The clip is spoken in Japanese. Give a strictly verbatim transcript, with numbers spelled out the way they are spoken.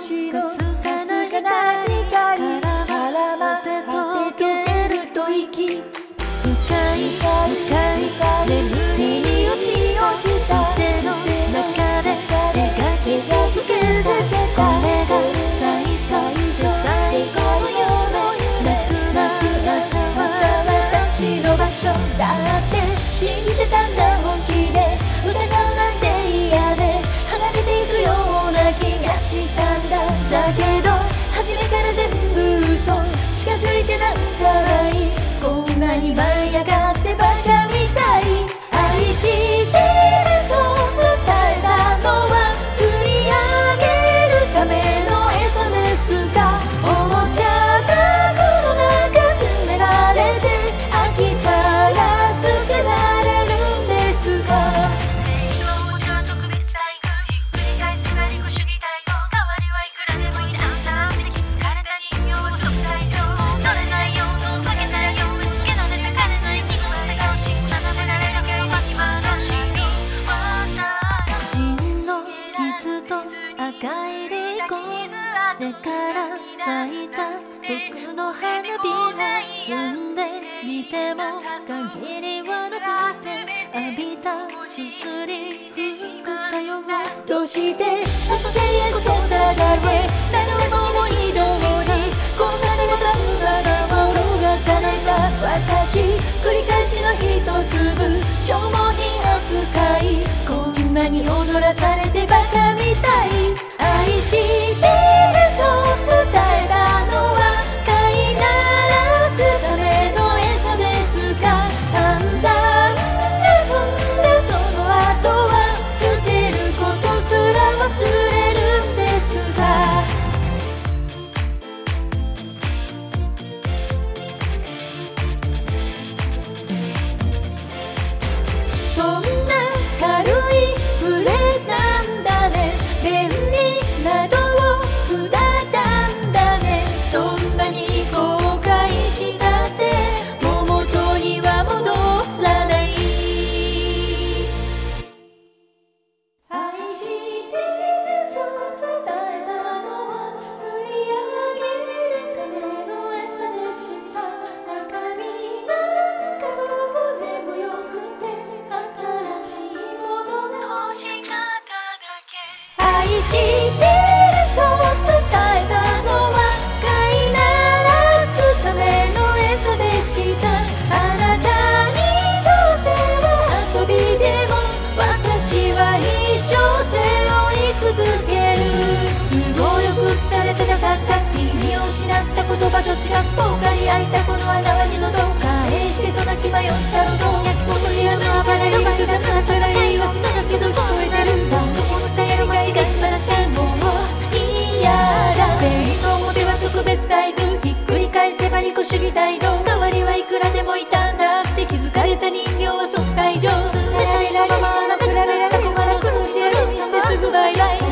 ちのかすかな光絡まって溶けると息深い深い眠りに落ち落ちた手の中で描き続けてこれが最初で最後の夢泣く泣くなった私の場所だって信じてたんだ本気で疑うなんて嫌で離れていくような気がしたんだだけど初めから全部嘘近づいてなんかないこんなに舞い上がってバカみたい愛してるそう伝えたのは釣り上げるための餌ですがおもちゃ箱の中詰められて飽きたら捨てられるんですかおもちゃ特別待遇ひっくり返せば利己主義態度代わりはいくらでもいいあんた見て気づかれた人形を特大上乗れないよう解けないようつけられてかれない気分で顔し眺められるけど巻き話に真の傷と赤いリコ根から咲いた毒の花火が摘んでみても限りはなくて浴びたすすり吹く作用どうして嘘で言うことだらけ何でも思い通りこんなにもたすらが転がされた私繰り返しの一粒消耗品扱いこんなに踊らされてバカみたい愛してるそう伝えたのは飼いならすための餌ですが散々遊んだその後は捨てることすら忘れるんですがそんな軽いフレーズなんだね便利な道具だったんだねどんなに後悔したってもう元には戻らない愛してるそう伝えたのは釣り上げるための餌でした中身なんかどうでもよくて新しいものが欲しかっただけ愛してるそう伝えたのは飼いならすための餌でしたあなたにとっては遊びでも私は一生背負い続ける都合よくされてなかった意味を失った言葉としか分かり開いたこの穴は二度と返してと泣き迷ったのと約束やの暴れる人じゃなくないわしだけど聞こえてる何のこの茶やる間違い話もう嫌だ全員の表は特別待遇ひっくり返せば利己主義態度代わりはいくらでもいたんだって気づかれた人形は即退場冷たいままなくられた駒の少しやるにしてすぐバイバイ